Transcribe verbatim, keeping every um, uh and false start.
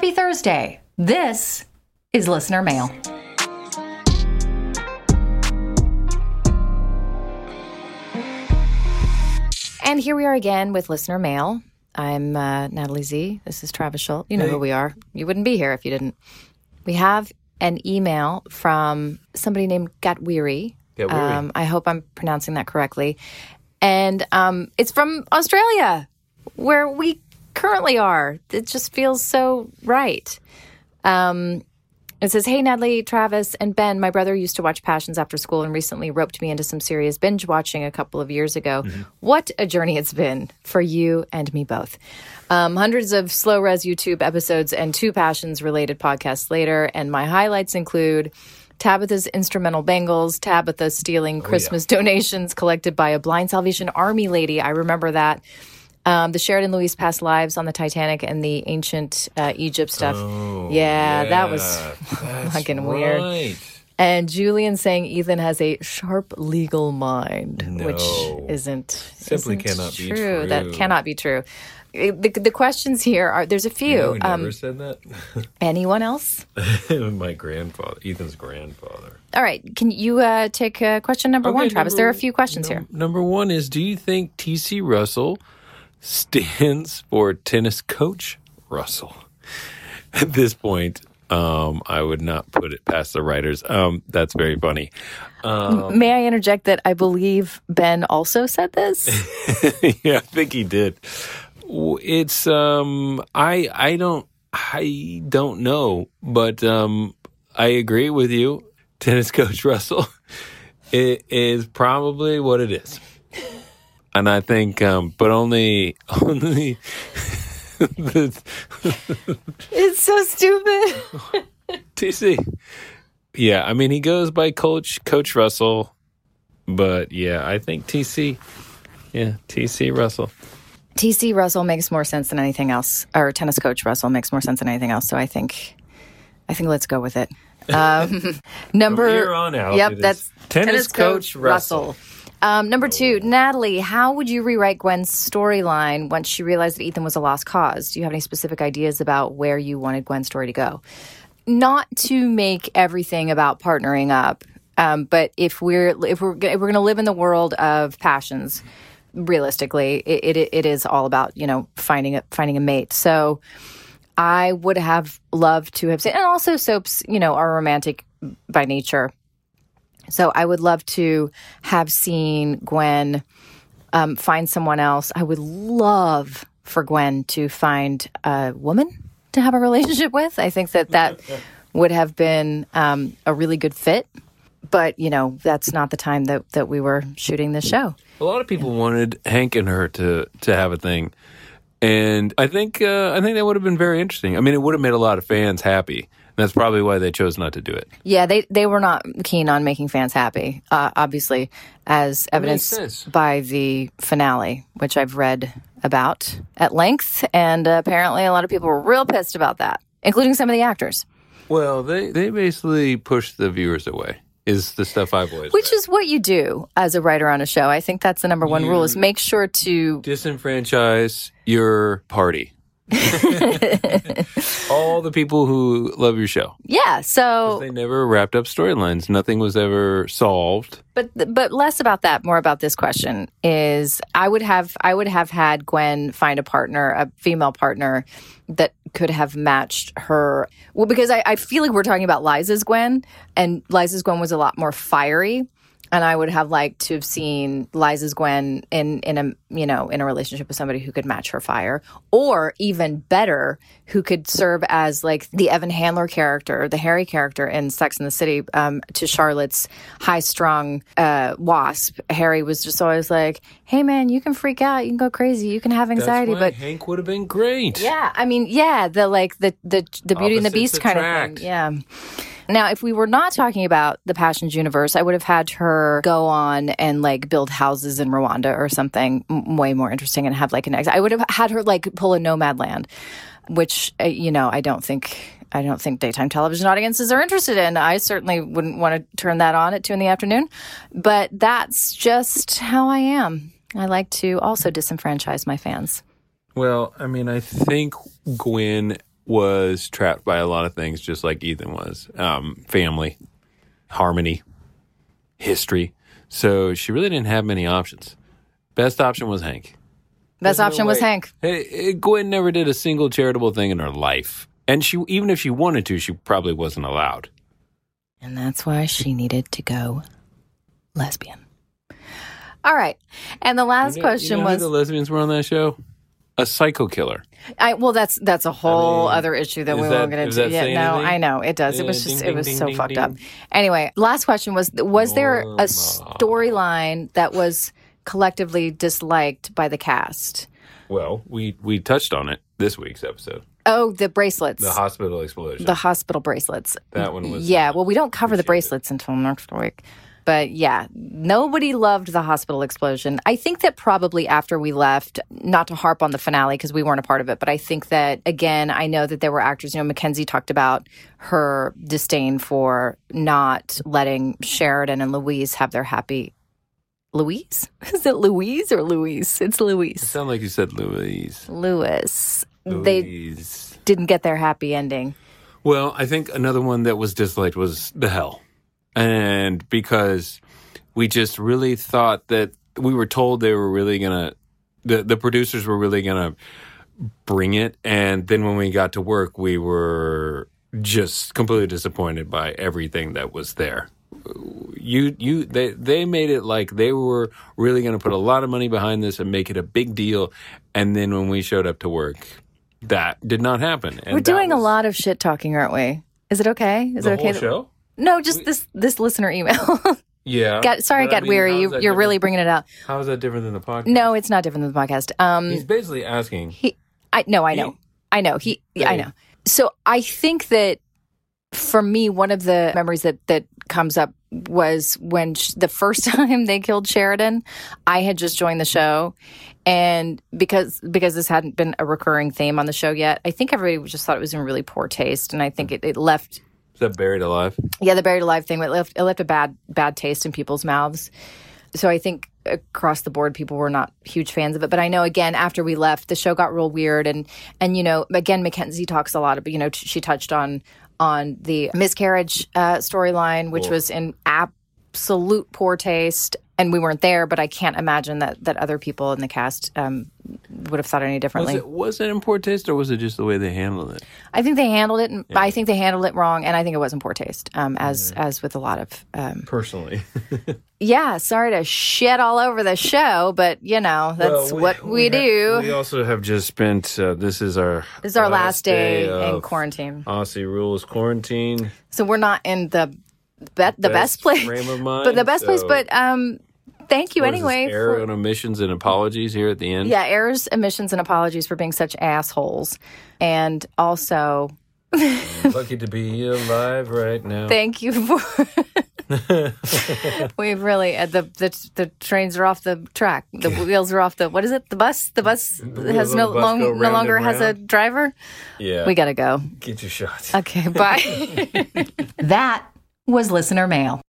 Happy Thursday. This is Listener Mail. And here we are again with Listener Mail. I'm uh, Natalie Z. This is Travis Schultz. You know hey. who we are. You wouldn't be here if you didn't. We have an email from somebody named Gatweary. Gatweary. Um, I hope I'm pronouncing that correctly. And um, it's from Australia, where we currently are. It just feels so right. Um, it says, "Hey, Natalie, Travis, and Ben, my brother used to watch Passions after school and recently roped me into some serious binge watching a couple of years ago. Mm-hmm. What a journey it's been for you and me both. Um, hundreds of slow res YouTube episodes and two Passions-related podcasts later, and my highlights include Tabitha's instrumental bangles, Tabitha stealing oh, Christmas yeah. donations collected by a Blind Salvation Army lady. I remember that. Um, the Sheridan Louise past lives on the Titanic and the ancient uh, Egypt stuff. Oh, yeah, yeah, that was that's fucking right. weird. And Julian saying Ethan has a sharp legal mind, no. which isn't simply isn't cannot true. be true. That cannot be true. The, the questions here are, there's a few. You know who never um, said that? Anyone else? My grandfather, Ethan's grandfather. All right. Can you uh, take uh, question number okay, one, Travis? Number, there are a few questions no, here. Number one is, do you think T C Russell stands for tennis coach Russell? At this point, um, I would not put it past the writers. Um, that's very funny. Um, May I interject that I believe Ben also said this? Yeah, I think he did. It's um I I don't I don't know, but um I agree with you. Tennis coach Russell, it is probably what it is. And I think um but only only It's so stupid. T C. Yeah, I mean he goes by coach Coach Russell, but yeah, I think T C. Yeah, T C Russell. T C Russell makes more sense than anything else, or tennis coach Russell makes more sense than anything else. So I think, I think let's go with it. Um, number From here on out, yep, that's tennis, tennis coach, coach Russell. Russell. Um, number two, Natalie, how would you rewrite Gwen's storyline once she realized that Ethan was a lost cause? Do you have any specific ideas about where you wanted Gwen's story to go? Not to make everything about partnering up, um, but if we're if we're if we're going to live in the world of passions. Realistically, it, it it is all about, you know, finding a finding a mate. So I would have loved to have seen, and also soaps, you know, are romantic by nature. So I would love to have seen Gwen um, find someone else. I would love for Gwen to find a woman to have a relationship with. I think that that would have been um, a really good fit. But, you know, that's not the time that, that we were shooting this show. A lot of people wanted Hank and her to, to have a thing. And I think uh, I think that would have been very interesting. I mean, it would have made a lot of fans happy. And that's probably why they chose not to do it. Yeah, they, they were not keen on making fans happy, uh, obviously, as evidenced by the finale, which I've read about at length. And uh, apparently a lot of people were real pissed about that, including some of the actors. Well, they, they basically pushed the viewers away. Is the stuff I've always Which read. is what you do as a writer on a show. I think that's the number one you rule is make sure to disenfranchise your party. All the people who love your show. Yeah, so they never wrapped up storylines. Nothing was ever solved. But but less about that, more about this question is I would have I would have had Gwen find a partner, a female partner that could have matched her. Well, because I, I feel like we're talking about Liza's Gwen, and Liza's Gwen was a lot more fiery. And I would have liked to have seen Liza's Gwen in, in a you know in a relationship with somebody who could match her fire, or even better, who could serve as like the Evan Handler character, the Harry character in Sex and the City, um, to Charlotte's high-strung uh, wasp. Harry was just always like, "Hey man, you can freak out, you can go crazy, you can have anxiety." That's why but Hank would have been great. Yeah, I mean, yeah, the like the the the Beauty and the Beast kind of thing. Yeah. Now, if we were not talking about the Passions universe, I would have had her go on and like build houses in Rwanda or something m- way more interesting and have like an ex. I would have had her like pull a Nomadland, which uh, you know I don't think I don't think daytime television audiences are interested in. I certainly wouldn't want to turn that on at two in the afternoon, but that's just how I am. I like to also disenfranchise my fans. Well, I mean, I think Gwen was trapped by a lot of things, just like Ethan was. Um, family, harmony, history. So she really didn't have many options. Best option was Hank. Best There's no option was way- Hank. Hey, Gwen never did a single charitable thing in her life. And she, even if she wanted to, she probably wasn't allowed. And that's why she needed to go lesbian. All right. And the last You know- question you know who was... the lesbians were on that show? A psycho killer. I, well, that's that's a whole I mean, other issue that is we that- won't get does into that yet. say No, anything? I know it does. It Uh, was just ding, it was ding, so ding, fucked ding. up. Anyway, last question was: Was there a Norma. storyline that was collectively disliked by the cast? Well, we, we touched on it this week's episode. Oh, the bracelets. The hospital explosion. The hospital bracelets. That one was, Yeah, uh, well, we don't cover the appreciated. bracelets until next week. But yeah, nobody loved the hospital explosion. I think that probably after we left, not to harp on the finale because we weren't a part of it, but I think that, again, I know that there were actors, you know, Mackenzie talked about her disdain for not letting Sheridan and Louise have their happy... Louise? Is it Louise or Louise? It's It Louise. sounded like you said Louise. Louis. They Louise. didn't get their happy ending. Well, I think another one that was disliked was the hell. And because we just really thought that we were told they were really going to, the, the producers were really going to bring it. And then when we got to work, we were just completely disappointed by everything that was there. You, you, they, they made it like they were really going to put a lot of money behind this and make it a big deal. And then when we showed up to work, that did not happen. And We're that doing a was lot of shit talking, aren't we? Is it okay? Is the it okay? whole that- show? No, just this this listener email. Yeah. got, sorry, I But I got mean, weary. how is You, that you're really different? bringing it out. How is that different than the podcast? No, it's not different than the podcast. Um, He's basically asking. he, I no, I know, He- I know. He, yeah, I Hey. know. So I think that for me, one of the memories that that comes up was when sh- the first time they killed Sheridan. I had just joined the show, and because because this hadn't been a recurring theme on the show yet, I think everybody just thought it was in really poor taste, and I think it, it left. Is that Buried Alive? Yeah, the buried alive thing, it left, it left a bad bad taste in people's mouths. So I think across the board, people were not huge fans of it. But I know, again, after we left, the show got real weird. And, and you know, again, Mackenzie talks a lot about, you know, t- she touched on on the miscarriage uh, storyline, which Cool. was in absolute poor taste. And we weren't there, but I can't imagine that, that other people in the cast um, would have thought any Was differently. it, was it in poor taste or was it just the way they handled it? I think they handled it. And I think they handled it wrong, and I think it was in poor taste, um, as as with a lot of. Um, Personally. yeah, sorry to shit all over the show, but you know that's what we, do. We also have just spent, uh, this is our This is our last day, in of quarantine, Aussie Rules quarantine. so we're not in the be- the best, place, frame of mind. but the best place. so- But um, thank you what is this, anyway. error For, and omissions and apologies here at the end. yeah, errors, omissions, and apologies for being such assholes, and also Lucky to be alive right now. thank you for. We've really uh, the, the the trains are off the track. The wheels are off the what is it? The bus. The bus wheels has on no the bus long, go no round longer and has a round. driver. Yeah. We gotta go. Get your shots. Okay, bye. That was listener mail.